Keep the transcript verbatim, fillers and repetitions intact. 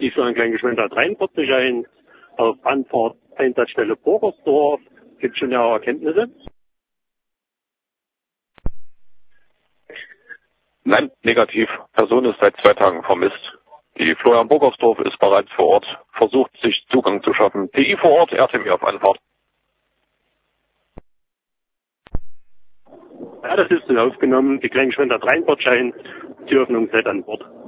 die für einen kleinen Geschwindigkeit dreiundvierzig ein. Auf Anfahrt Einsatzstelle Burgersdorf. Gibt schon ja Erkenntnisse? Nein, negativ. Person ist seit zwei Tagen vermisst. Die Florian Burgersdorf ist bereits vor Ort, versucht sich Zugang zu schaffen. P I vor Ort, R T W auf Anfahrt. Ja, das ist so aufgenommen. Die kleine Geschwindigkeit dreiundvierzig ein. Türöffnung seit an Bord.